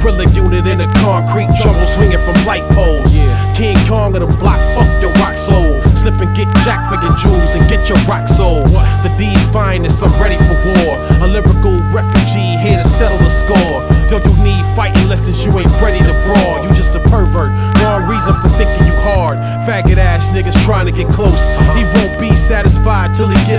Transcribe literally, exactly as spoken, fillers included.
Gorilla unit in a concrete jungle swinging from light poles. King Kong of the block, fuck your rock soul. Slip and get jacked for your jewels and get your rock sold. The D's finest, I'm ready for war. A lyrical refugee here to settle the score. Yo, you need fighting lessons, you ain't ready to brawl. You just a pervert, wrong reason for thinking you hard. Faggot ass niggas trying to get close. He won't be satisfied till he get